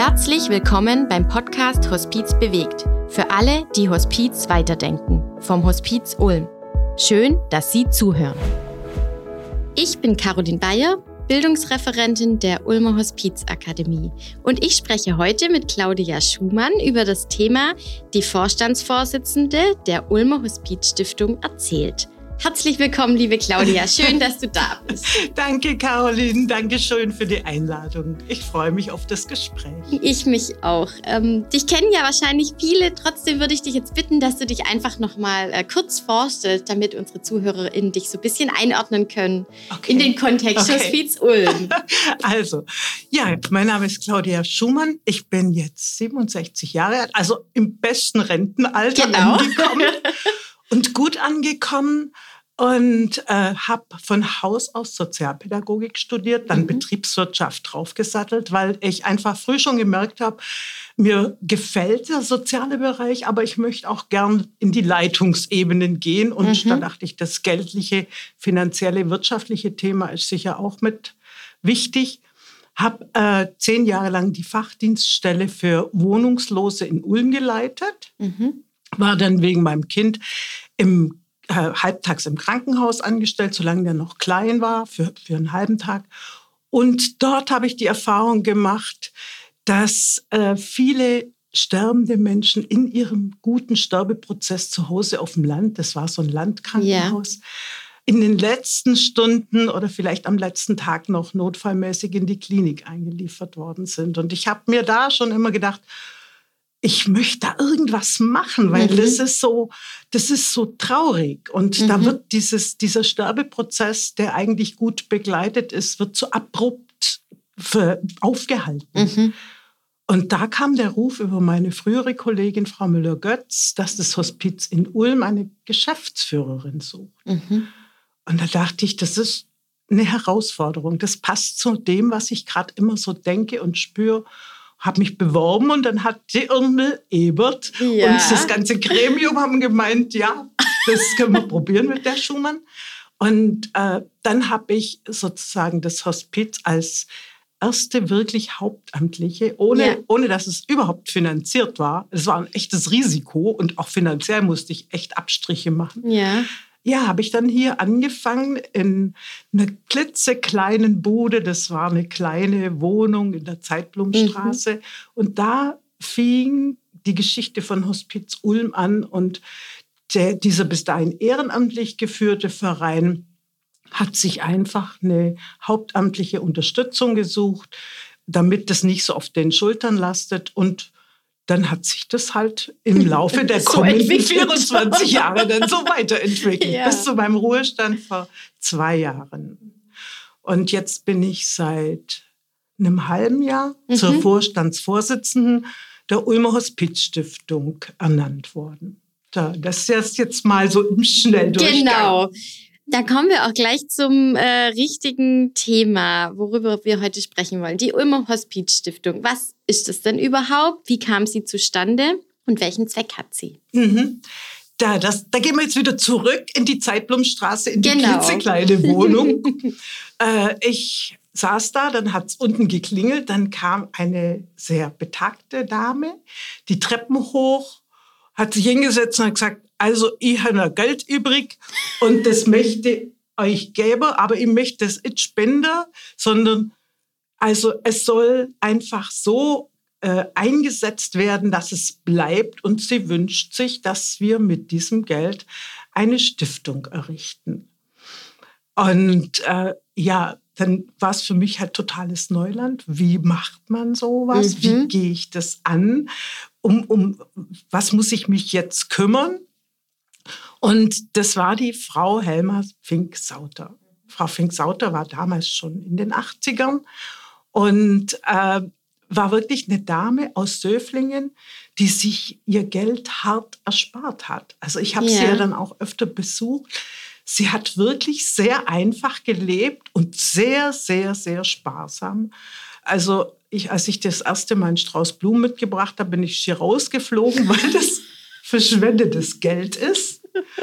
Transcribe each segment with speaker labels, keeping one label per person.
Speaker 1: Herzlich willkommen beim Podcast Hospiz bewegt. Für alle, die Hospiz weiterdenken. Vom Hospiz Ulm. Schön, dass Sie zuhören. Ich bin Caroline Bayer, Bildungsreferentin der Ulmer Hospizakademie. Und ich spreche heute mit Claudia Schumann über das Thema Die Vorstandsvorsitzende der Ulmer Hospizstiftung erzählt. Herzlich willkommen, liebe Claudia. Schön, dass du da bist.
Speaker 2: Danke, Caroline. Danke schön für die Einladung. Ich freue mich auf das Gespräch.
Speaker 1: Ich mich auch. Dich kennen ja wahrscheinlich viele. Trotzdem würde ich dich jetzt bitten, dass du dich einfach noch mal kurz vorstellst, damit unsere ZuhörerInnen dich so ein bisschen einordnen können in den Kontext Hospiz Ulm.
Speaker 2: Also, ja, mein Name ist Claudia Schumann. Ich bin jetzt 67 Jahre alt, also im besten Rentenalter angekommen und gut angekommen. Und habe von Haus aus Sozialpädagogik studiert, dann Betriebswirtschaft draufgesattelt, weil ich einfach früh schon gemerkt habe, mir gefällt der soziale Bereich, aber ich möchte auch gern in die Leitungsebenen gehen. Und da dachte ich, das geldliche, finanzielle, wirtschaftliche Thema ist sicher auch mit wichtig. Habe 10 Jahre lang die Fachdienststelle für Wohnungslose in Ulm geleitet. War dann wegen meinem Kind halbtags im Krankenhaus angestellt, solange der noch klein war, für einen halben Tag. Und dort habe ich die Erfahrung gemacht, dass viele sterbende Menschen in ihrem guten Sterbeprozess zu Hause auf dem Land, das war so ein Landkrankenhaus, in den letzten Stunden oder vielleicht am letzten Tag noch notfallmäßig in die Klinik eingeliefert worden sind. Und ich habe mir da schon immer gedacht, ich möchte da irgendwas machen, weil das ist so traurig. Und da wird dieser Sterbeprozess, der eigentlich gut begleitet ist, wird so abrupt aufgehalten. Und da kam der Ruf über meine frühere Kollegin Frau Müller-Götz, dass das Hospiz in Ulm eine Geschäftsführerin sucht. Und da dachte ich, das ist eine Herausforderung. Das passt zu dem, was ich gerade immer so denke und spüre. Habe mich beworben und dann hat die Irmel Ebert und das ganze Gremium haben gemeint, ja, das können wir probieren mit der Schumann. Und dann habe ich sozusagen das Hospiz als erste wirklich Hauptamtliche, ohne dass es überhaupt finanziert war. Es war ein echtes Risiko und auch finanziell musste ich echt Abstriche machen. Ja, habe ich dann hier angefangen in einer klitzekleinen Bude. Das war eine kleine Wohnung in der Zeitblumstraße. Und da fing die Geschichte von Hospiz Ulm an. Und dieser bis dahin ehrenamtlich geführte Verein hat sich einfach eine hauptamtliche Unterstützung gesucht, damit das nicht so auf den Schultern lastet. Und dann hat sich das halt im Laufe der kommenden 24 Jahre dann so weiterentwickelt, bis zu meinem Ruhestand vor 2 Jahren. Und jetzt bin ich seit einem halben Jahr zur Vorstandsvorsitzenden der Ulmer Hospizstiftung ernannt worden. Das ist jetzt mal so im Schnelldurchgang.
Speaker 1: Genau. Da kommen wir auch gleich zum richtigen Thema, worüber wir heute sprechen wollen. Die Ulmer Hospizstiftung. Was ist das denn überhaupt? Wie kam sie zustande und welchen Zweck hat sie?
Speaker 2: Da gehen wir jetzt wieder zurück in die Zeitblumstraße, in die klitzekleine Wohnung. Ich saß da, dann hat es unten geklingelt, dann kam eine sehr betagte Dame, die Treppen hoch, hat sich hingesetzt und hat gesagt, also ich habe noch Geld übrig und das möchte ich euch geben, aber ich möchte das nicht spenden, sondern also es soll einfach so eingesetzt werden, dass es bleibt, und sie wünscht sich, dass wir mit diesem Geld eine Stiftung errichten. Und dann war es für mich halt totales Neuland. Wie macht man sowas? Wie gehe ich das an? Um was muss ich mich jetzt kümmern? Und das war die Frau Helma Fink-Sauter. Frau Fink-Sauter war damals schon in den 80ern und war wirklich eine Dame aus Söflingen, die sich ihr Geld hart erspart hat. Also ich habe sie ja dann auch öfter besucht. Sie hat wirklich sehr einfach gelebt und sehr, sehr, sehr sparsam. Also als ich das erste Mal einen Strauß Blumen mitgebracht habe, bin ich hier rausgeflogen, weil das verschwendetes Geld ist.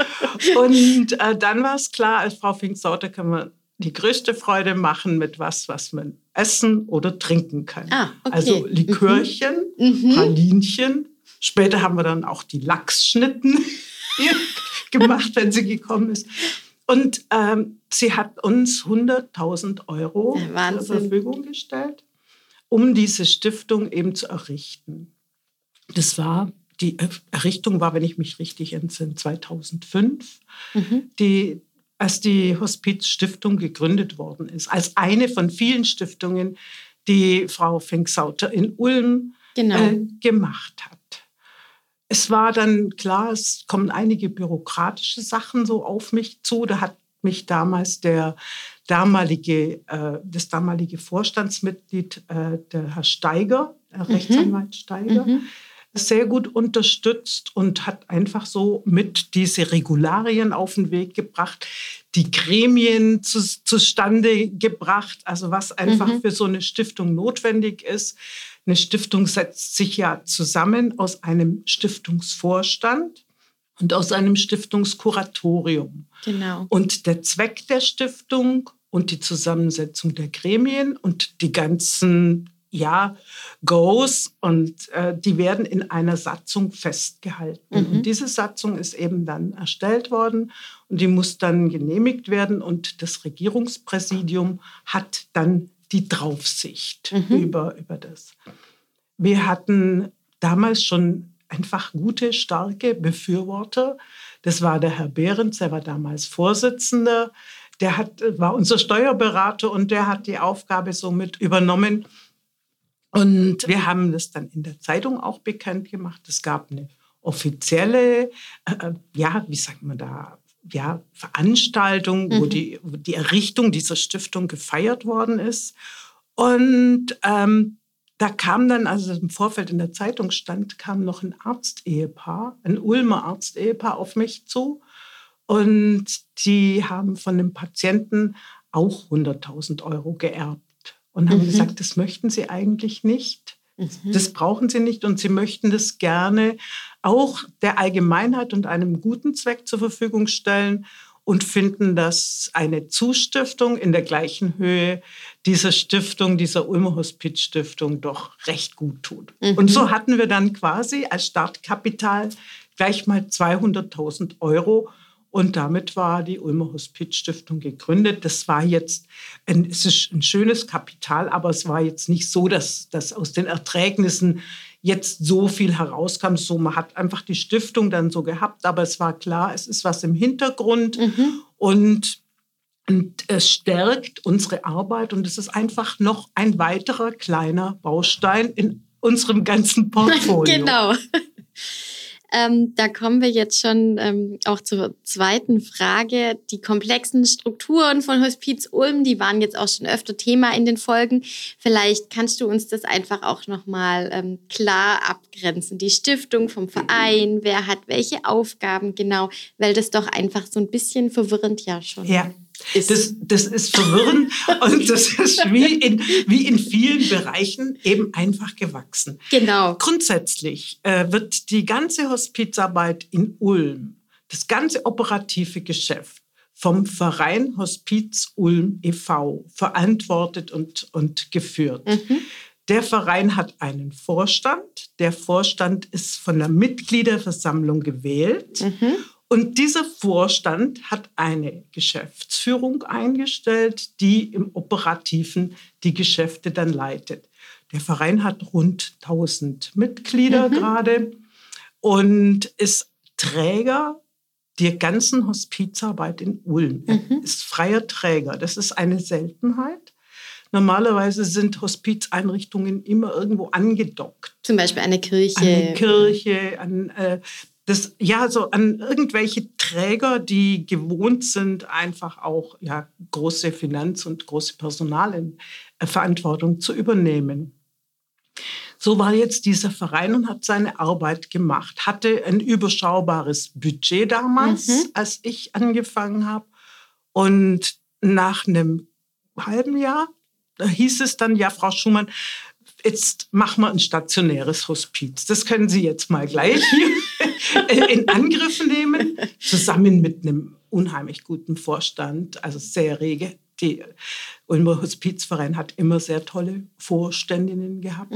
Speaker 2: Und dann war es klar, als Frau Fink-Sauter kann man die größte Freude machen mit was man essen oder trinken kann.
Speaker 1: Okay.
Speaker 2: Also Likörchen, Pralinchen. Später haben wir dann auch die Lachsschnitten gemacht, wenn sie gekommen ist. Und sie hat uns 100.000 € zur Verfügung gestellt, um diese Stiftung eben zu errichten. Die Errichtung war, wenn ich mich richtig entsinne, 2005, als die Hospizstiftung gegründet worden ist. Als eine von vielen Stiftungen, die Frau Fink-Sauter in Ulm gemacht hat. Es war dann klar, es kommen einige bürokratische Sachen so auf mich zu. Da hat mich damals das damalige Vorstandsmitglied, der Herr Steiger, der Rechtsanwalt Steiger, sehr gut unterstützt und hat einfach so mit diese Regularien auf den Weg gebracht, die Gremien zustande gebracht, also was einfach für so eine Stiftung notwendig ist. Eine Stiftung setzt sich ja zusammen aus einem Stiftungsvorstand und aus einem Stiftungskuratorium.
Speaker 1: Genau.
Speaker 2: Und der Zweck der Stiftung und die Zusammensetzung der Gremien und die ganzen Goes und die werden in einer Satzung festgehalten. Und diese Satzung ist eben dann erstellt worden und die muss dann genehmigt werden und das Regierungspräsidium hat dann die Draufsicht über das. Wir hatten damals schon einfach gute, starke Befürworter. Das war der Herr Behrens, der war damals Vorsitzender. Der war unser Steuerberater und der hat die Aufgabe somit übernommen. Und wir haben das dann in der Zeitung auch bekannt gemacht. Es gab eine offizielle, Veranstaltung, wo die Errichtung dieser Stiftung gefeiert worden ist. Und da kam dann, also im Vorfeld in der Zeitung stand, kam noch ein Ulmer Arztehepaar auf mich zu. Und die haben von dem Patienten auch 100.000 € geerbt. Und haben gesagt, das möchten sie eigentlich nicht. Das brauchen sie nicht und sie möchten das gerne auch der Allgemeinheit und einem guten Zweck zur Verfügung stellen und finden, dass eine Zustiftung in der gleichen Höhe dieser Stiftung, dieser Ulmer Hospizstiftung doch recht gut tut. Und so hatten wir dann quasi als Startkapital gleich mal 200.000 € und damit war die Ulmer Hospizstiftung gegründet. Es ist ein schönes Kapital, aber es war jetzt nicht so, dass aus den Erträgnissen jetzt so viel herauskam. So, man hat einfach die Stiftung dann so gehabt, aber es war klar, es ist was im Hintergrund und es stärkt unsere Arbeit und es ist einfach noch ein weiterer kleiner Baustein in unserem ganzen Portfolio.
Speaker 1: Genau. Da kommen wir jetzt schon auch zur zweiten Frage. Die komplexen Strukturen von Hospiz Ulm, die waren jetzt auch schon öfter Thema in den Folgen. Vielleicht kannst du uns das einfach auch nochmal klar abgrenzen. Die Stiftung vom Verein, wer hat welche Aufgaben genau, weil das doch einfach so ein bisschen verwirrend schon ist.
Speaker 2: Das ist verwirrend und das ist wie in vielen Bereichen eben einfach gewachsen.
Speaker 1: Genau.
Speaker 2: Grundsätzlich wird die ganze Hospizarbeit in Ulm, das ganze operative Geschäft vom Verein Hospiz Ulm e.V. verantwortet und geführt. Der Verein hat einen Vorstand. Der Vorstand ist von der Mitgliederversammlung gewählt. Und dieser Vorstand hat eine Geschäftsführung eingestellt, die im Operativen die Geschäfte dann leitet. Der Verein hat rund 1000 Mitglieder gerade und ist Träger der ganzen Hospizarbeit in Ulm. Ist freier Träger. Das ist eine Seltenheit. Normalerweise sind Hospizeinrichtungen immer irgendwo angedockt.
Speaker 1: Zum Beispiel eine Kirche.
Speaker 2: Eine Kirche, an irgendwelche Träger, die gewohnt sind, einfach auch große Finanz- und große Personalverantwortung zu übernehmen. So war jetzt dieser Verein und hat seine Arbeit gemacht, hatte ein überschaubares Budget damals, als ich angefangen habe. Und nach einem halben Jahr hieß es dann, Frau Schumann, jetzt machen wir ein stationäres Hospiz. Das können Sie jetzt mal gleich in Angriff nehmen, zusammen mit einem unheimlich guten Vorstand, also sehr rege die Ulmer Hospizverein hat immer sehr tolle Vorständinnen gehabt.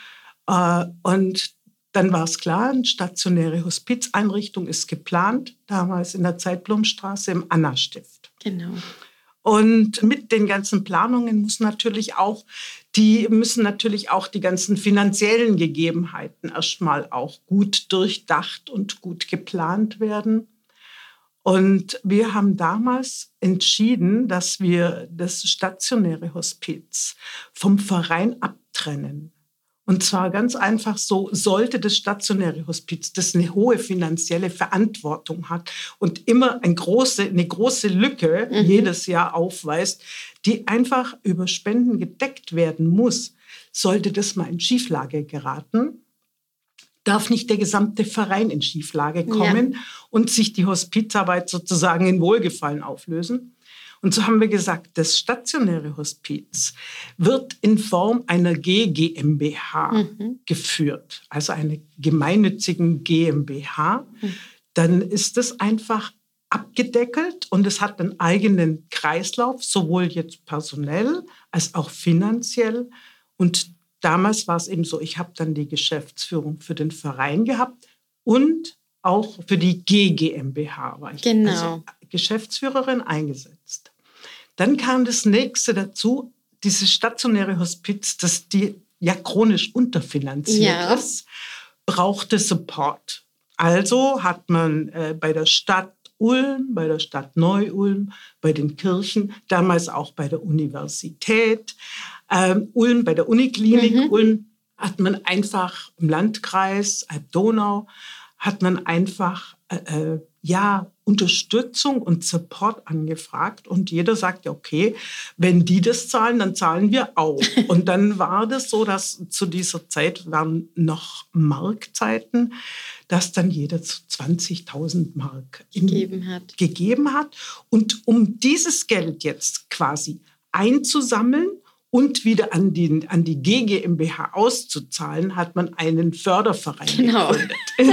Speaker 2: Und dann war es klar, eine stationäre Hospizeinrichtung ist geplant, damals in der Zeitblomstraße im Anna-Stift.
Speaker 1: Genau.
Speaker 2: Und mit den ganzen Planungen müssen natürlich auch die ganzen finanziellen Gegebenheiten erstmal auch gut durchdacht und gut geplant werden. Und wir haben damals entschieden, dass wir das stationäre Hospiz vom Verein abtrennen. Und zwar ganz einfach so, sollte das stationäre Hospiz, das eine hohe finanzielle Verantwortung hat und immer eine große Lücke jedes Jahr aufweist, die einfach über Spenden gedeckt werden muss, sollte das mal in Schieflage geraten, darf nicht der gesamte Verein in Schieflage kommen und sich die Hospizarbeit sozusagen in Wohlgefallen auflösen. Und so haben wir gesagt, das stationäre Hospiz wird in Form einer GmbH geführt, also einer gemeinnützigen GmbH. Dann ist es einfach abgedeckelt und es hat einen eigenen Kreislauf, sowohl jetzt personell als auch finanziell. Und damals war es eben so, ich habe dann die Geschäftsführung für den Verein gehabt und auch für die GmbH war ich also Geschäftsführerin eingesetzt. Dann kam das nächste dazu, dieses stationäre Hospiz, das die ja chronisch unterfinanziert ist, brauchte Support. Also hat man bei der Stadt Ulm, bei der Stadt Neu-Ulm, bei den Kirchen, damals auch bei der Universität Ulm, bei der Uniklinik Ulm, hat man einfach im Landkreis Alb-Donau, hat man einfach Unterstützung und Support angefragt. Und jeder sagte, okay, wenn die das zahlen, dann zahlen wir auch. Und dann war das so, dass zu dieser Zeit waren noch Markzeiten, dass dann jeder zu 20.000 Mark gegeben hat. Und um dieses Geld jetzt quasi einzusammeln und wieder an die GmbH auszuzahlen, hat man einen Förderverein gegründet.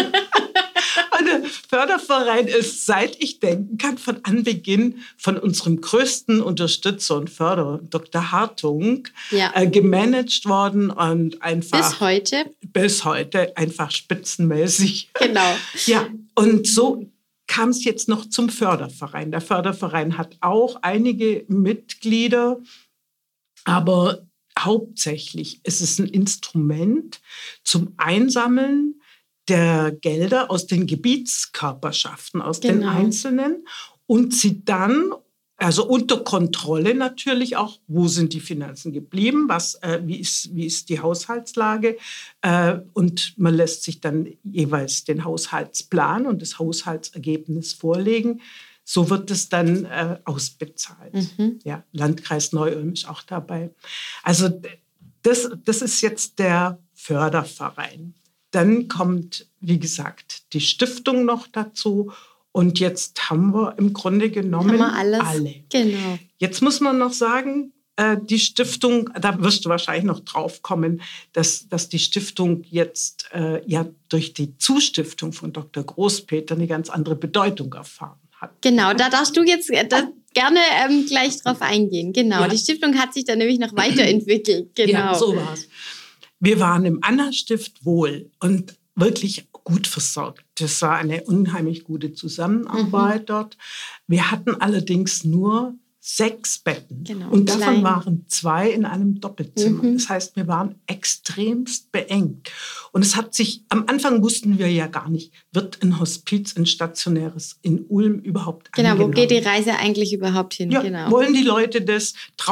Speaker 2: Und der Förderverein ist, seit ich denken kann, von Anbeginn von unserem größten Unterstützer und Förderer, Dr. Hartung, gemanagt worden und einfach... Bis heute einfach spitzenmäßig.
Speaker 1: Genau.
Speaker 2: Ja, und so kam es jetzt noch zum Förderverein. Der Förderverein hat auch einige Mitglieder, aber hauptsächlich ist es ein Instrument zum Einsammeln der Gelder aus den Gebietskörperschaften, aus den Einzelnen und sie dann, also unter Kontrolle natürlich auch, wo sind die Finanzen geblieben, wie ist die Haushaltslage und man lässt sich dann jeweils den Haushaltsplan und das Haushaltsergebnis vorlegen. So wird es dann ausbezahlt. Ja, Landkreis Neu-Ulm ist auch dabei. Also das ist jetzt der Förderverein. Dann kommt, wie gesagt, die Stiftung noch dazu. Und jetzt haben wir im Grunde genommen alle.
Speaker 1: Genau.
Speaker 2: Jetzt muss man noch sagen, die Stiftung, da wirst du wahrscheinlich noch drauf kommen, dass die Stiftung jetzt durch die Zustiftung von Dr. Großpeter eine ganz andere Bedeutung erfahren hat.
Speaker 1: Genau, da darfst du jetzt gerne gleich drauf eingehen. Genau, die Stiftung hat sich dann nämlich noch weiterentwickelt. Genau.
Speaker 2: Ja, so war es. Wir waren im Anna-Stift wohl und wirklich gut versorgt. Das war eine unheimlich gute Zusammenarbeit dort. Wir hatten allerdings nur 6 Betten.
Speaker 1: Genau,
Speaker 2: und davon waren 2 in einem Doppelzimmer. Das heißt, wir waren extremst beengt. Und es hat sich, am Anfang wussten wir ja gar nicht, wird ein Hospiz, ein stationäres in Ulm überhaupt angenommen?
Speaker 1: Genau, wo geht die Reise eigentlich überhaupt hin?
Speaker 2: Ja,
Speaker 1: genau.
Speaker 2: Wollen die Leute das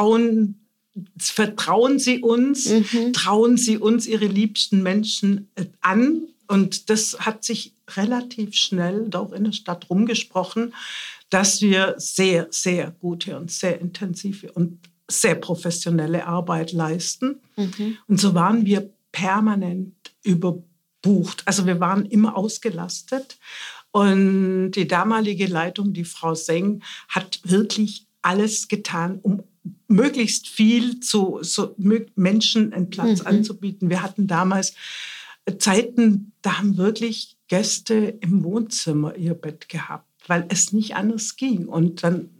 Speaker 2: vertrauen sie uns, trauen sie uns ihre liebsten Menschen an? Und das hat sich relativ schnell auch in der Stadt rumgesprochen, dass wir sehr, sehr gute und sehr intensive und sehr professionelle Arbeit leisten. Und so waren wir permanent überbucht. Also wir waren immer ausgelastet. Und die damalige Leitung, die Frau Seng, hat wirklich alles getan, um möglichst viel zu Menschen einen Platz anzubieten. Wir hatten damals Zeiten, da haben wirklich Gäste im Wohnzimmer ihr Bett gehabt, weil es nicht anders ging. Und dann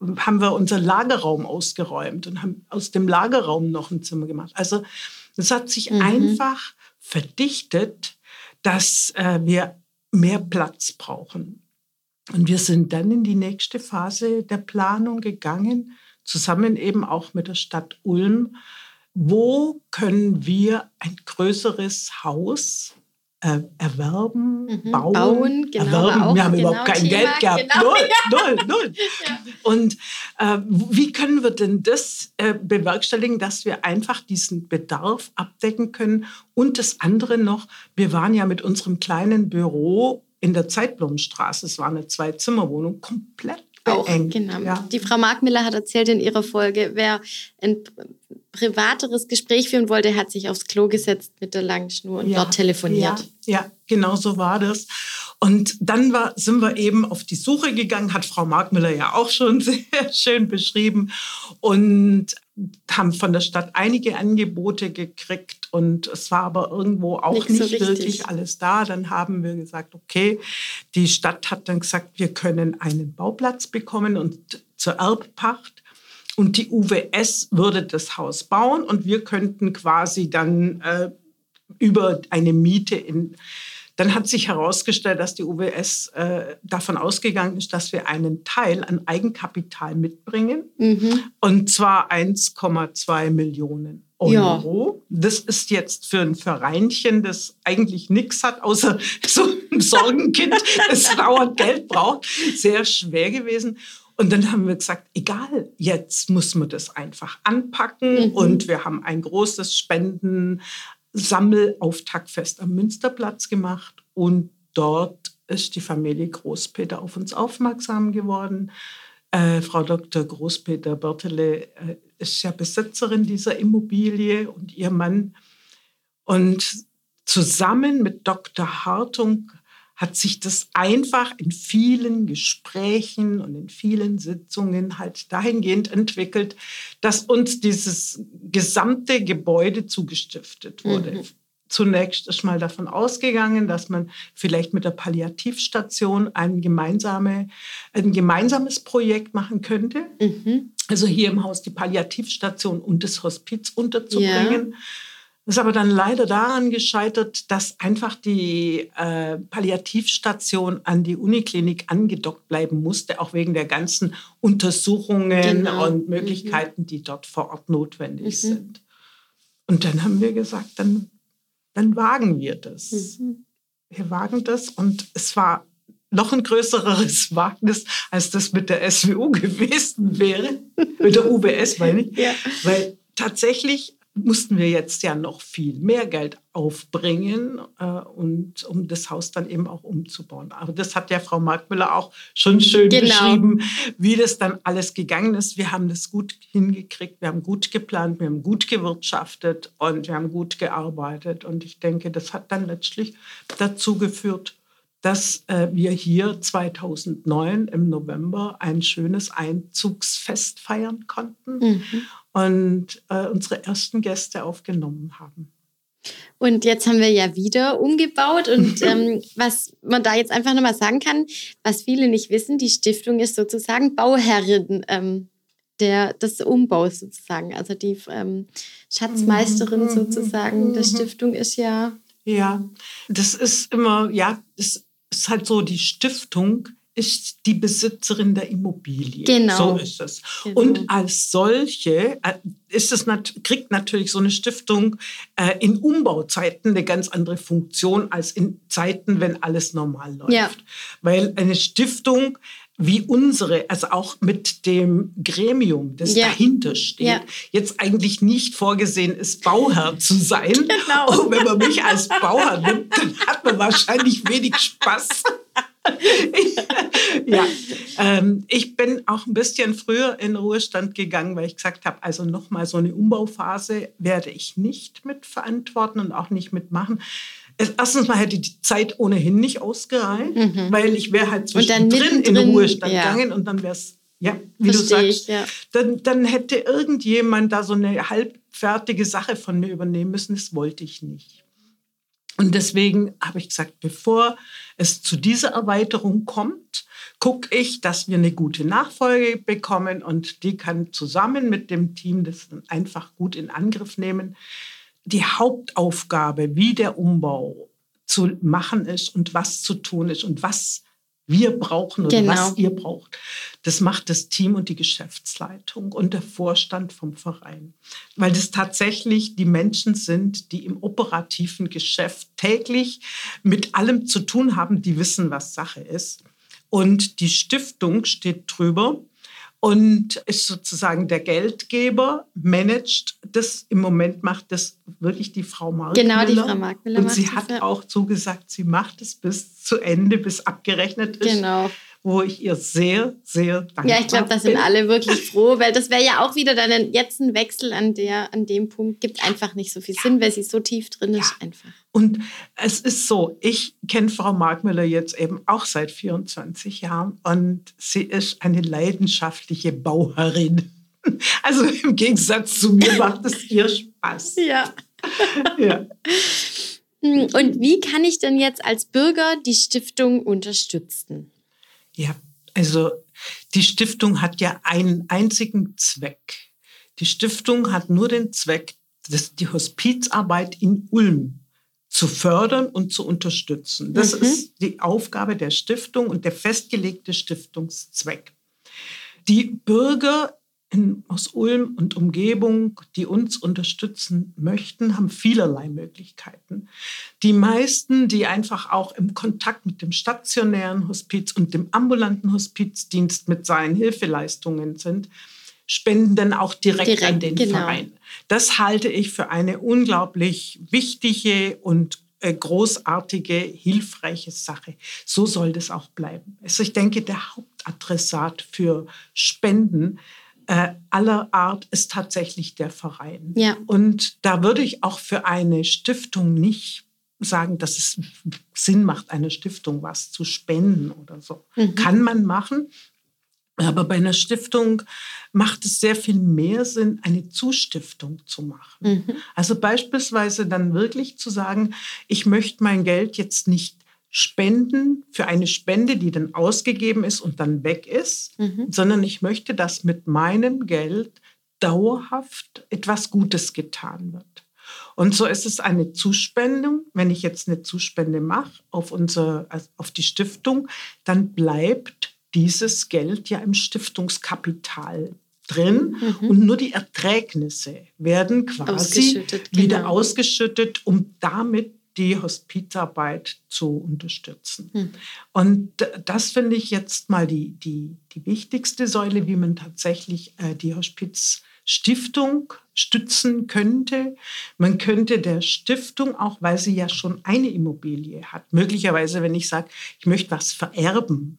Speaker 2: haben wir unseren Lagerraum ausgeräumt und haben aus dem Lagerraum noch ein Zimmer gemacht. Also es hat sich einfach verdichtet, dass wir mehr Platz brauchen. Und wir sind dann in die nächste Phase der Planung gegangen, zusammen eben auch mit der Stadt Ulm. Wo können wir ein größeres Haus erwerben, bauen,
Speaker 1: genau,
Speaker 2: erwerben. Wir haben überhaupt kein
Speaker 1: Thema,
Speaker 2: Geld gehabt.
Speaker 1: Genau.
Speaker 2: Null.
Speaker 1: Ja.
Speaker 2: Und wie können wir denn das bewerkstelligen, dass wir einfach diesen Bedarf abdecken können? Und das andere noch, wir waren ja mit unserem kleinen Büro in der Zeitblumenstraße, es war eine 2-Zimmer-Wohnung, komplett beengt.
Speaker 1: Genau.
Speaker 2: Ja.
Speaker 1: Die Frau Markmiller hat erzählt in ihrer Folge, wer ein privateres Gespräch führen wollte, hat sich aufs Klo gesetzt mit der langen Schnur und dort telefoniert.
Speaker 2: Ja, genau so war das. Und dann sind wir eben auf die Suche gegangen, hat Frau Markmiller ja auch schon sehr schön beschrieben, und haben von der Stadt einige Angebote gekriegt, und es war aber irgendwo auch nicht so wirklich alles da. Dann haben wir gesagt, okay, die Stadt hat dann gesagt, wir können einen Bauplatz bekommen und zur Erbpacht. Und die UWS würde das Haus bauen und wir könnten quasi dann über eine Miete Dann hat sich herausgestellt, dass die UWS davon ausgegangen ist, dass wir einen Teil an Eigenkapital mitbringen. Und zwar 1,2 Millionen Euro. Ja. Das ist jetzt für ein Vereinchen, das eigentlich nichts hat, außer so ein Sorgenkind, das dauernd Geld braucht, sehr schwer gewesen. Und dann haben wir gesagt, egal, jetzt muss man das einfach anpacken. Und wir haben ein großes Sammelauftaktfest am Münsterplatz gemacht. Und dort ist die Familie Großpeter auf uns aufmerksam geworden. Frau Dr. Großpeter Bertele ist ja Besitzerin dieser Immobilie und ihr Mann. Und zusammen mit Dr. Hartung hat sich das einfach in vielen Gesprächen und in vielen Sitzungen halt dahingehend entwickelt, dass uns dieses gesamte Gebäude zugestiftet wurde. Zunächst ist mal davon ausgegangen, dass man vielleicht mit der Palliativstation ein gemeinsames Projekt machen könnte. Also hier im Haus die Palliativstation und das Hospiz unterzubringen. Ja. Das ist aber dann leider daran gescheitert, dass einfach die Palliativstation an die Uniklinik angedockt bleiben musste, auch wegen der ganzen Untersuchungen und Möglichkeiten, die dort vor Ort notwendig sind. Und dann haben wir gesagt, dann wagen wir das. Wir wagen das, und es war noch ein größeres Wagnis, als das mit der SWU gewesen wäre, mit der UWS, meine ich. Ja. Weil tatsächlich mussten wir jetzt ja noch viel mehr Geld aufbringen, und um das Haus dann eben auch umzubauen. Aber das hat ja Frau Markmiller auch schon schön beschrieben, wie das dann alles gegangen ist. Wir haben das gut hingekriegt, wir haben gut geplant, wir haben gut gewirtschaftet und wir haben gut gearbeitet. Und ich denke, das hat dann letztlich dazu geführt, dass wir hier 2009 im November ein schönes Einzugsfest feiern konnten und unsere ersten Gäste aufgenommen haben.
Speaker 1: Und jetzt haben wir ja wieder umgebaut, und was man da jetzt einfach nochmal sagen kann, was viele nicht wissen, die Stiftung ist sozusagen Bauherrin des Umbaus sozusagen. Also die Schatzmeisterin sozusagen der Stiftung ist ja...
Speaker 2: Ja, das ist immer, das ist halt so, die Stiftung ist die Besitzerin der Immobilie.
Speaker 1: Genau.
Speaker 2: So ist es. Genau. Und als solche kriegt natürlich so eine Stiftung in Umbauzeiten eine ganz andere Funktion als in Zeiten, wenn alles normal läuft. Ja. Weil eine Stiftung wie unsere, also auch mit dem Gremium, das dahinter steht, jetzt eigentlich nicht vorgesehen ist, Bauherr zu sein. Genau. Und wenn man mich als Bauherr nimmt, dann hat man wahrscheinlich wenig Spaß. Ich bin auch ein bisschen früher in Ruhestand gegangen, weil ich gesagt habe, also nochmal so eine Umbauphase werde ich nicht mitverantworten und auch nicht mitmachen. Erstens mal hätte die Zeit ohnehin nicht ausgereicht, weil ich wäre halt zwischendrin in Ruhestand gegangen, und dann wäre es, wie du sagst, dann hätte irgendjemand da so eine halbfertige Sache von mir übernehmen müssen. Das wollte ich nicht. Und deswegen habe ich gesagt, bevor es zu dieser Erweiterung kommt, gucke ich, dass wir eine gute Nachfolge bekommen und die kann zusammen mit dem Team das dann einfach gut in Angriff nehmen. Die Hauptaufgabe, wie der Umbau zu machen ist und was zu tun ist und was wir brauchen oder was ihr braucht, das macht das Team und die Geschäftsleitung und der Vorstand vom Verein. Weil das tatsächlich die Menschen sind, die im operativen Geschäft täglich mit allem zu tun haben, die wissen, was Sache ist. Und die Stiftung steht drüber und ist sozusagen der Geldgeber, managt das. Im Moment macht das wirklich die Frau Markmüller.
Speaker 1: Genau, die Frau Markmüller.
Speaker 2: Und sie hat auch zugesagt, sie macht es bis zu Ende, bis abgerechnet ist.
Speaker 1: Genau.
Speaker 2: Wo ich ihr sehr, sehr dankbar bin.
Speaker 1: Ja, ich glaube, da sind alle wirklich froh, weil das wäre ja auch wieder dann jetzt ein Wechsel an dem Punkt. Gibt einfach nicht so viel Sinn, weil sie so tief drin ist einfach.
Speaker 2: Und es ist so, ich kenne Frau Markmüller jetzt eben auch seit 24 Jahren und sie ist eine leidenschaftliche Bauherrin. Also im Gegensatz zu mir macht es ihr Spaß.
Speaker 1: Ja.
Speaker 2: Ja.
Speaker 1: Und wie kann ich denn jetzt als Bürger die Stiftung unterstützen?
Speaker 2: Ja, also die Stiftung hat ja einen einzigen Zweck. Die Stiftung hat nur den Zweck, die Hospizarbeit in Ulm zu fördern und zu unterstützen. Das ist die Aufgabe der Stiftung und der festgelegte Stiftungszweck. Die Bürger aus Ulm und Umgebung, die uns unterstützen möchten, haben vielerlei Möglichkeiten. Die meisten, die einfach auch im Kontakt mit dem stationären Hospiz und dem ambulanten Hospizdienst mit seinen Hilfeleistungen sind, spenden dann auch direkt an den Verein. Das halte ich für eine unglaublich wichtige und großartige, hilfreiche Sache. So soll das auch bleiben. Also ich denke, der Hauptadressat für Spenden aller Art ist tatsächlich der Verein. Ja. Und da würde ich auch für eine Stiftung nicht sagen, dass es Sinn macht, einer Stiftung was zu spenden oder so. Kann man machen. Aber bei einer Stiftung macht es sehr viel mehr Sinn, eine Zustiftung zu machen. Also beispielsweise dann wirklich zu sagen, ich möchte mein Geld jetzt nicht spenden für eine Spende, die dann ausgegeben ist und dann weg ist, sondern ich möchte, dass mit meinem Geld dauerhaft etwas Gutes getan wird. Und so ist es eine Zuspendung. Wenn ich jetzt eine Zuspende mache auf die Stiftung, dann bleibt dieses Geld ja im Stiftungskapital drin und nur die Erträgnisse werden quasi wieder ausgeschüttet, um damit die Hospizarbeit zu unterstützen. Und das finde ich jetzt mal die wichtigste Säule, wie man tatsächlich die Hospizstiftung stützen könnte. Man könnte der Stiftung auch, weil sie ja schon eine Immobilie hat, möglicherweise, wenn ich sage, ich möchte was vererben,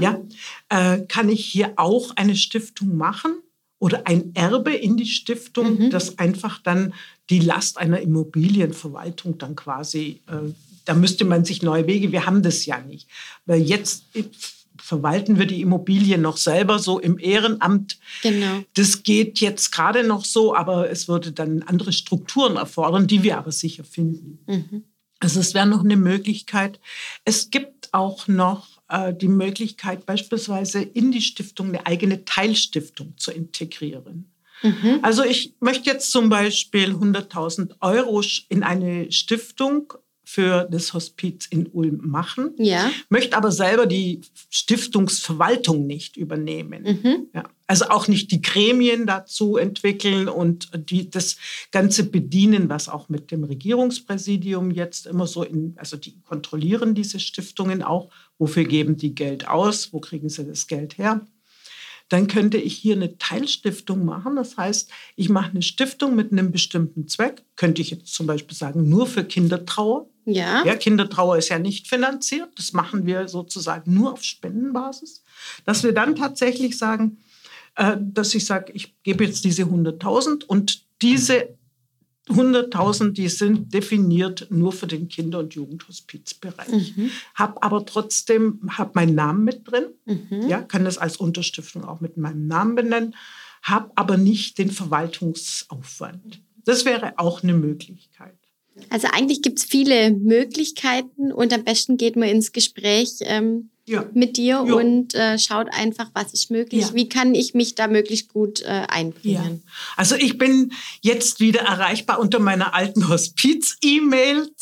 Speaker 2: kann ich hier auch eine Stiftung machen oder ein Erbe in die Stiftung, das einfach dann die Last einer Immobilienverwaltung dann quasi, da müsste man sich neue Wege, wir haben das ja nicht. Weil jetzt verwalten wir die Immobilie noch selber so im Ehrenamt. Genau. Das geht jetzt gerade noch so, aber es würde dann andere Strukturen erfordern, die wir aber sicher finden. Also es wäre noch eine Möglichkeit. Es gibt auch noch die Möglichkeit, beispielsweise in die Stiftung eine eigene Teilstiftung zu integrieren. Also ich möchte jetzt zum Beispiel 100.000 Euro in eine Stiftung für das Hospiz in Ulm machen, möchte aber selber die Stiftungsverwaltung nicht übernehmen. Also auch nicht die Gremien dazu entwickeln und das Ganze bedienen, was auch mit dem Regierungspräsidium jetzt immer so also die kontrollieren diese Stiftungen auch. Wofür geben die Geld aus? Wo kriegen sie das Geld her? Dann könnte ich hier eine Teilstiftung machen. Das heißt, ich mache eine Stiftung mit einem bestimmten Zweck. Könnte ich jetzt zum Beispiel sagen, nur für Kindertrauer. Ja, Kindertrauer ist ja nicht finanziert. Das machen wir sozusagen nur auf Spendenbasis. Dass wir dann tatsächlich sagen, dass ich sage, ich gebe jetzt diese 100.000 und diese 100.000, die sind definiert nur für den Kinder- und Jugendhospizbereich. Habe aber trotzdem meinen Namen mit drin, kann das als Unterstiftung auch mit meinem Namen benennen, habe aber nicht den Verwaltungsaufwand. Das wäre auch eine Möglichkeit.
Speaker 1: Also eigentlich gibt es viele Möglichkeiten und am besten geht man ins Gespräch mit dir und schaut einfach, was ist möglich, wie kann ich mich da möglichst gut einbringen.
Speaker 2: Ja. Also ich bin jetzt wieder erreichbar unter meiner alten Hospiz-E-Mail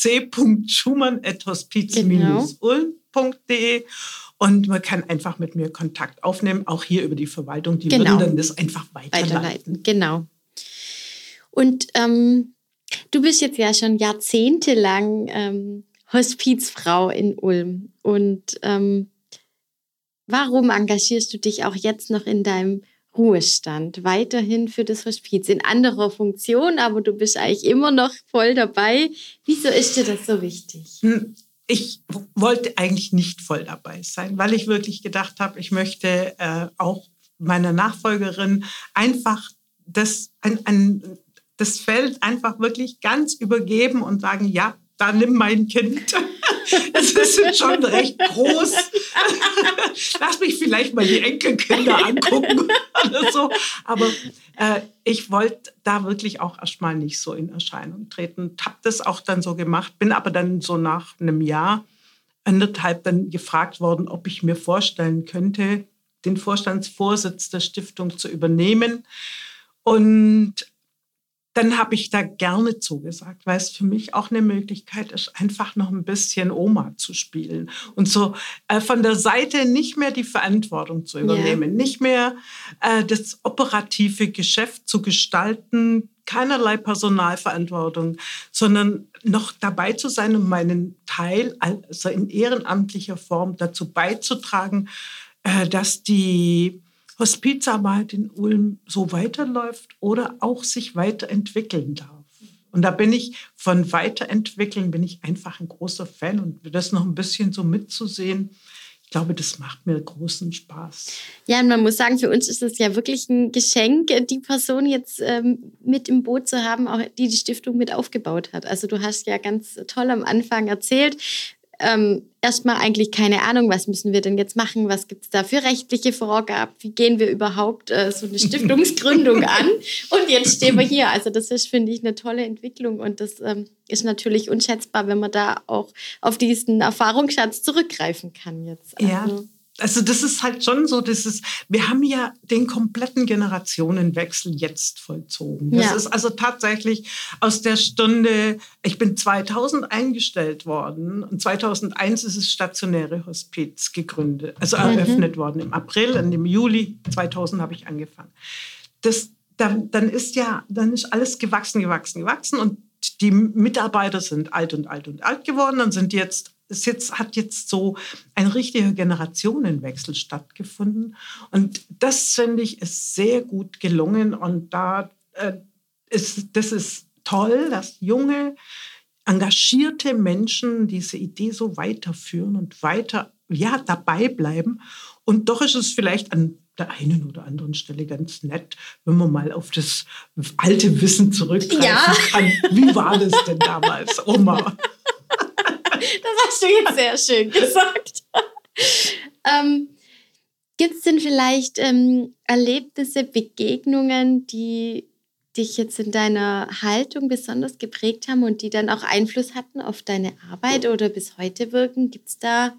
Speaker 2: c.schumann@hospiz-ulm.de und man kann einfach mit mir Kontakt aufnehmen, auch hier über die Verwaltung, die würden dann das einfach weiterleiten.
Speaker 1: Genau. Und du bist jetzt ja schon jahrzehntelang Hospizfrau in Ulm. Und warum engagierst du dich auch jetzt noch in deinem Ruhestand weiterhin für das Hospiz? In anderer Funktion, aber du bist eigentlich immer noch voll dabei. Wieso ist dir das so wichtig?
Speaker 2: Ich wollte eigentlich nicht voll dabei sein, weil ich wirklich gedacht habe, ich möchte auch meiner Nachfolgerin einfach das Feld einfach wirklich ganz übergeben und sagen, ja, da nimm mein Kind. Es ist schon recht groß. Lass mich vielleicht mal die Enkelkinder angucken oder so. Aber ich wollte da wirklich auch erstmal nicht so in Erscheinung treten. Habe das auch dann so gemacht, bin aber dann so nach einem Jahr, 1,5 dann gefragt worden, ob ich mir vorstellen könnte, den Vorstandsvorsitz der Stiftung zu übernehmen. Und dann habe ich da gerne zugesagt, weil es für mich auch eine Möglichkeit ist, einfach noch ein bisschen Oma zu spielen und so von der Seite nicht mehr die Verantwortung zu übernehmen, nicht mehr das operative Geschäft zu gestalten, keinerlei Personalverantwortung, sondern noch dabei zu sein und meinen Teil, also in ehrenamtlicher Form, dazu beizutragen, dass die Hospizarbeit in Ulm so weiterläuft oder auch sich weiterentwickeln darf. Und da bin ich von Weiterentwickeln, bin ich einfach ein großer Fan und das noch ein bisschen so mitzusehen, ich glaube, das macht mir großen Spaß.
Speaker 1: Ja, und man muss sagen, für uns ist das ja wirklich ein Geschenk, die Person jetzt mit im Boot zu haben, auch die Stiftung mit aufgebaut hat. Also du hast ja ganz toll am Anfang erzählt, erstmal eigentlich keine Ahnung, was müssen wir denn jetzt machen, was gibt es da für rechtliche Vorgaben, wie gehen wir überhaupt so eine Stiftungsgründung an und jetzt stehen wir hier. Also das ist, finde ich, eine tolle Entwicklung und das ist natürlich unschätzbar, wenn man da auch auf diesen Erfahrungsschatz zurückgreifen kann jetzt.
Speaker 2: Also das ist halt schon so, wir haben ja den kompletten Generationenwechsel jetzt vollzogen. Das ist also tatsächlich aus der Stunde, ich bin 2000 eingestellt worden und 2001 ist das stationäre Hospiz gegründet, also eröffnet worden im April und im Juli 2000 habe ich angefangen. Dann ist alles gewachsen und die Mitarbeiter sind alt geworden, dann hat jetzt so ein richtiger Generationenwechsel stattgefunden. Und das, finde ich, ist sehr gut gelungen. Und das ist toll, dass junge, engagierte Menschen diese Idee so weiterführen und weiter dabei bleiben. Und doch ist es vielleicht an der einen oder anderen Stelle ganz nett, wenn man mal auf das alte Wissen zurückgreifen kann. Wie war das denn damals, Oma?
Speaker 1: Das hast du jetzt sehr schön gesagt. Gibt es denn vielleicht Erlebnisse, Begegnungen, die dich jetzt in deiner Haltung besonders geprägt haben und die dann auch Einfluss hatten auf deine Arbeit oder bis heute wirken? Gibt es da?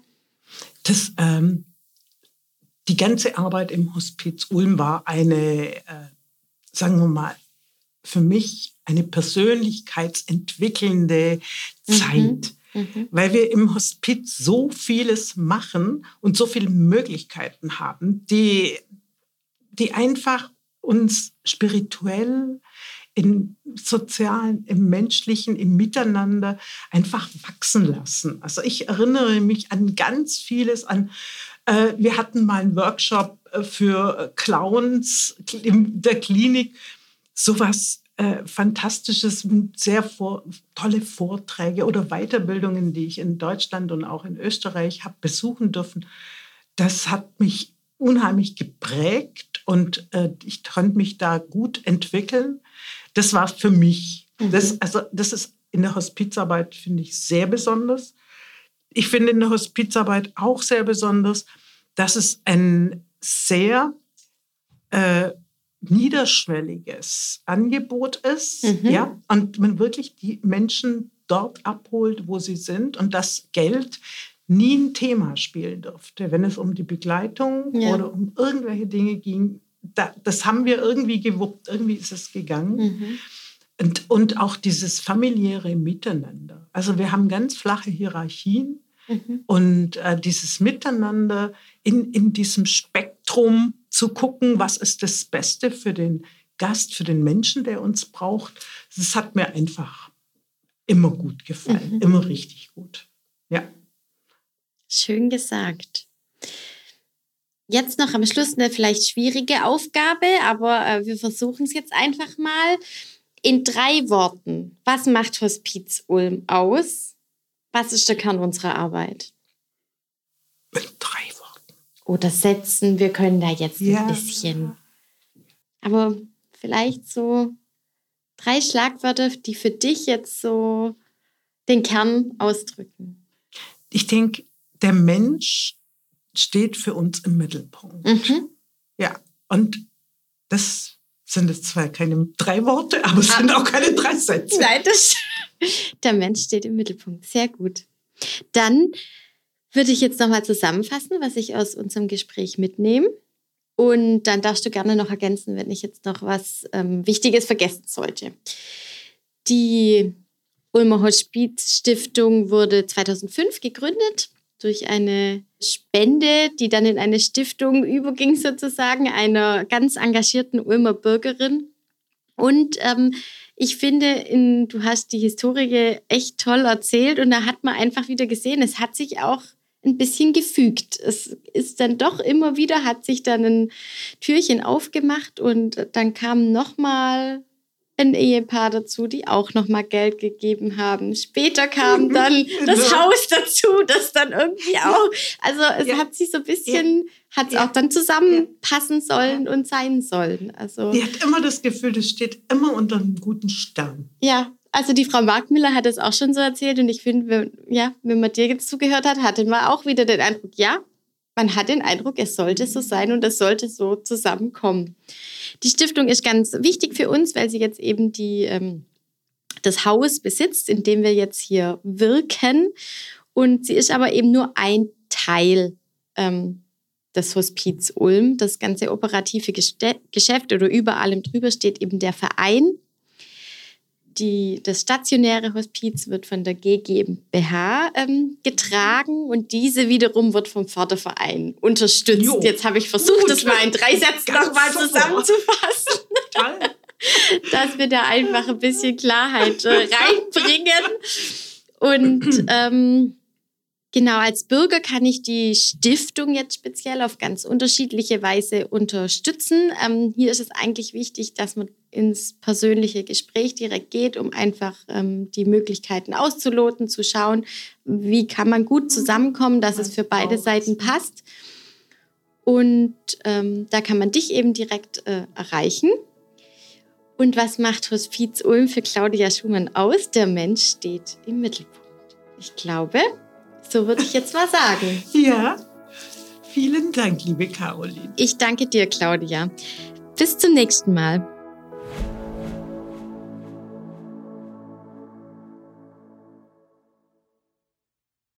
Speaker 2: Die ganze Arbeit im Hospiz Ulm war eine, sagen wir mal, für mich eine persönlichkeitsentwickelnde Zeit. Weil wir im Hospiz so vieles machen und so viele Möglichkeiten haben, die einfach uns spirituell, im Sozialen, im Menschlichen, im Miteinander einfach wachsen lassen. Also ich erinnere mich an ganz vieles, wir hatten mal einen Workshop für Clowns in der Klinik, sowas Fantastisches, sehr tolle Vorträge oder Weiterbildungen, die ich in Deutschland und auch in Österreich habe besuchen dürfen. Das hat mich unheimlich geprägt und ich konnte mich da gut entwickeln. Das war für mich. Das ist in der Hospizarbeit, finde ich, sehr besonders. Ich finde in der Hospizarbeit auch sehr besonders, dass es ein sehr niederschwelliges Angebot ist, und man wirklich die Menschen dort abholt, wo sie sind und das Geld nie ein Thema spielen durfte, wenn es um die Begleitung oder um irgendwelche Dinge ging. Das haben wir irgendwie gewuppt, irgendwie ist es gegangen. Und auch dieses familiäre Miteinander. Also wir haben ganz flache Hierarchien und dieses Miteinander in diesem Spektrum zu gucken, was ist das Beste für den Gast, für den Menschen, der uns braucht, das hat mir einfach immer gut gefallen, immer richtig gut. Ja.
Speaker 1: Schön gesagt. Jetzt noch am Schluss eine vielleicht schwierige Aufgabe, aber wir versuchen es jetzt einfach mal. In 3 Worten, was macht Hospiz Ulm aus? Was ist der Kern unserer Arbeit?
Speaker 2: In 3 Worten.
Speaker 1: Oder Sätzen, wir können da jetzt ein bisschen. Aber vielleicht so 3 Schlagwörter, die für dich jetzt so den Kern ausdrücken.
Speaker 2: Ich denke, der Mensch steht für uns im Mittelpunkt. Ja, und das sind jetzt zwar keine 3 Worte, aber es sind auch keine 3 Sätze.
Speaker 1: Nein, der Mensch steht im Mittelpunkt. Sehr gut. Dann würde ich jetzt nochmal zusammenfassen, was ich aus unserem Gespräch mitnehme. Und dann darfst du gerne noch ergänzen, wenn ich jetzt noch was Wichtiges vergessen sollte. Die Ulmer Hospiz-Stiftung wurde 2005 gegründet durch eine Spende, die dann in eine Stiftung überging sozusagen, einer ganz engagierten Ulmer Bürgerin. Und ich finde, du hast die Historie echt toll erzählt und da hat man einfach wieder gesehen, es hat sich auch ein bisschen gefügt. Es ist dann doch immer wieder, hat sich dann ein Türchen aufgemacht und dann kam nochmal ein Ehepaar dazu, die auch nochmal Geld gegeben haben. Später kam dann das Haus dazu, das dann irgendwie auch, also es hat sich so ein bisschen, hat es auch dann zusammenpassen sollen und sein sollen. Also,
Speaker 2: die hat immer das Gefühl, das steht immer unter einem guten Stern.
Speaker 1: Ja, also die Frau Markmüller hat es auch schon so erzählt und ich finde, wenn man dir jetzt zugehört hat, hatte man auch wieder den Eindruck, man hat den Eindruck, es sollte so sein und es sollte so zusammenkommen. Die Stiftung ist ganz wichtig für uns, weil sie jetzt eben das Haus besitzt, in dem wir jetzt hier wirken. Und sie ist aber eben nur ein Teil des Hospiz Ulm. Das ganze operative Geschäft oder über allem drüber steht eben der Verein. Das stationäre Hospiz wird von der GmbH getragen und diese wiederum wird vom Förderverein unterstützt. Jo. Jetzt habe ich versucht, das mal in 3 Sätzen nochmal zusammenzufassen, dass wir da einfach ein bisschen Klarheit reinbringen. Und genau, als Bürger kann ich die Stiftung jetzt speziell auf ganz unterschiedliche Weise unterstützen. Hier ist es eigentlich wichtig, dass man ins persönliche Gespräch direkt geht, um einfach die Möglichkeiten auszuloten, zu schauen, wie kann man gut zusammenkommen, dass es für beide Seiten passt. Und da kann man dich eben direkt erreichen. Und was macht Hospiz Ulm für Claudia Schumann aus? Der Mensch steht im Mittelpunkt. Ich glaube, so würde ich jetzt mal sagen.
Speaker 2: Ja, vielen Dank, liebe Caroline.
Speaker 1: Ich danke dir, Claudia. Bis zum nächsten Mal.